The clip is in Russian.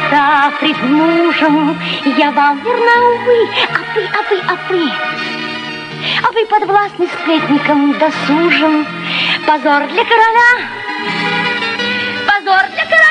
уста пред мужем, я вам верна, увы, а вы подвластны сплетникам досужим. Позор для короля, позор для короля.